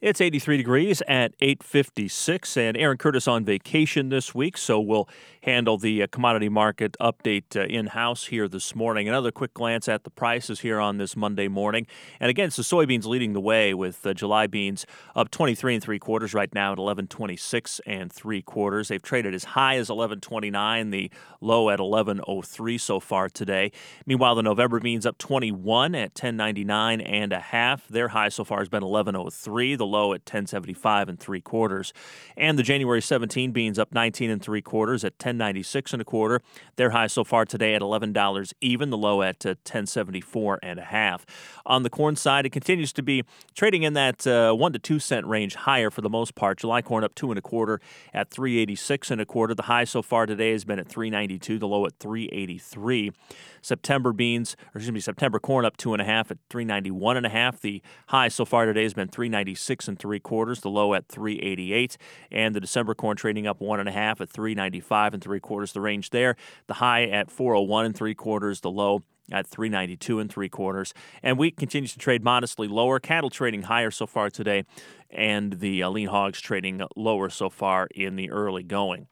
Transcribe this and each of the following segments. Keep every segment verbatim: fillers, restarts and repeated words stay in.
It's eighty-three degrees at eight fifty-six, and Aaron Curtis on vacation this week, so we'll handle the uh, commodity market update uh, in-house here this morning. Another quick glance at the prices here on this Monday morning. And again, so soybeans leading the way with uh, July beans up twenty-three and three quarters right now at eleven twenty-six and three quarters. They've traded as high as eleven twenty-nine, the low at eleven oh three so far today. Meanwhile, the November beans up twenty-one at ten ninety-nine and a half. Their high so far has been eleven oh three. The low at ten seventy-five and three quarters. And the January seventeen beans up nineteen and three quarters at ten ninety-six and a quarter. Their high so far today at eleven dollars even, the low at uh, ten seventy-four and a half. On the corn side, it continues to be trading in that uh, one to two cent range higher for the most part. July corn up two and a quarter at three eighty-six and a quarter. The high so far today has been at three ninety-two, the low at three eighty-three. September beans, or excuse me, September corn up two and a half at three ninety-one and a half. The high so far today has been three ninety-six and three quarters, the low at three eighty-eight. And the December corn trading up one and a half at three ninety-five and three quarters. The range there, the high at four oh one and three quarters, the low at three ninety-two and three quarters. And wheat continues to trade modestly lower. Cattle trading higher so far today, and the uh, lean hogs trading lower so far in the early going.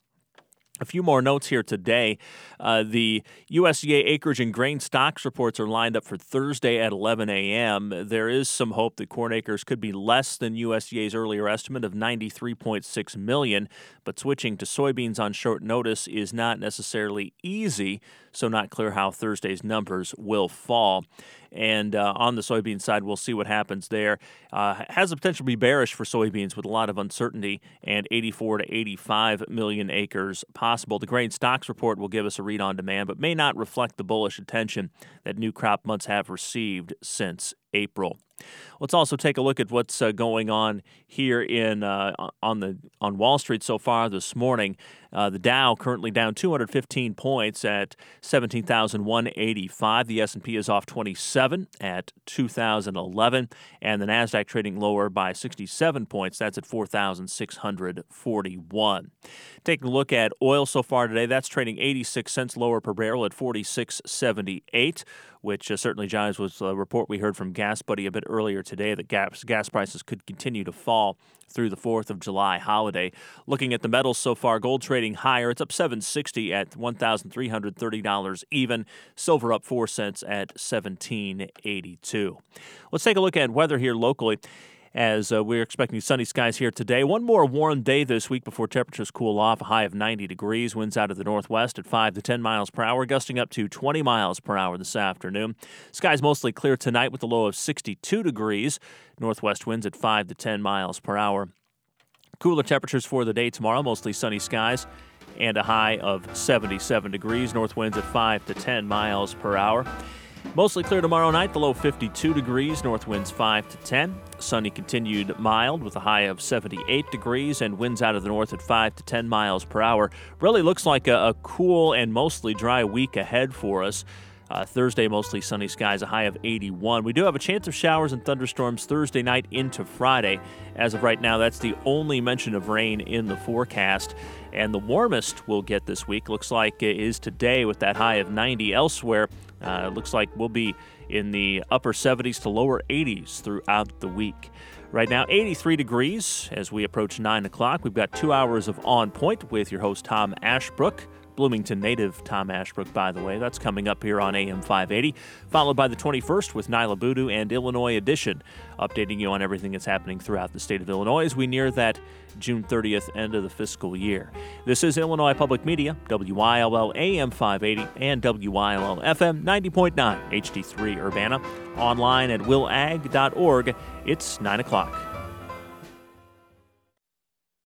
A few more notes here today. Uh, the U S D A acreage and grain stocks reports are lined up for Thursday at eleven a.m. There is some hope that corn acres could be less than U S D A's earlier estimate of ninety-three point six million, but switching to soybeans on short notice is not necessarily easy, so not clear how Thursday's numbers will fall. And uh, on the soybean side, we'll see what happens there. Uh, has the potential to be bearish for soybeans with a lot of uncertainty, and eighty-four to eighty-five million acres possible. The grain stocks report will give us a read on demand, but may not reflect the bullish attention that new crop months have received since April. Let's also take a look at what's uh, going on here in uh, on the on Wall Street so far this morning. Uh, the Dow currently down two hundred fifteen points at seventeen thousand one hundred eighty-five. The S and P is off twenty-seven at two thousand eleven, and the Nasdaq trading lower by sixty-seven points. That's at four thousand six hundred forty-one. Taking a look at oil so far today, that's trading eighty-six cents lower per barrel at forty-six seventy-eight, which uh, certainly jives with a report we heard from Gas Buddy a bit earlier today that gas, gas prices could continue to fall through the fourth of July holiday. Looking at the metals so far, gold trading higher. It's up seven sixty at one thousand three hundred thirty dollars even. Silver up four cents at seventeen eighty-two. Let's take a look at weather here locally, as uh, we're expecting sunny skies here today. One more warm day this week before temperatures cool off. A high of ninety degrees. Winds out of the northwest at five to ten miles per hour, gusting up to twenty miles per hour this afternoon. Skies mostly clear tonight with a low of sixty-two degrees. Northwest winds at five to ten miles per hour. Cooler temperatures for the day tomorrow, mostly sunny skies, and a high of seventy-seven degrees. North winds at five to ten miles per hour. Mostly clear tomorrow night, the low fifty-two degrees, north winds five to ten. Sunny continued mild with a high of seventy-eight degrees and winds out of the north at five to ten miles per hour. Really looks like a, a cool and mostly dry week ahead for us. Uh, Thursday, mostly sunny skies, a high of eighty-one. We do have a chance of showers and thunderstorms Thursday night into Friday. As of right now, that's the only mention of rain in the forecast. And the warmest we'll get this week looks like it is today with that high of ninety. Elsewhere, uh, looks like we'll be in the upper seventies to lower eighties throughout the week. Right now, eighty-three degrees as we approach nine o'clock. We've got two hours of On Point with your host, Tom Ashbrook. Bloomington native Tom Ashbrook, by the way. That's coming up here on A M five eighty, followed by the twenty-first with Nyla Boodoo and Illinois Edition, updating you on everything that's happening throughout the state of Illinois as we near that June thirtieth end of the fiscal year. This is Illinois Public Media, W I L L A M five eighty and W I L L F M ninety point nine H D three Urbana, online at will ag dot org. It's nine o'clock.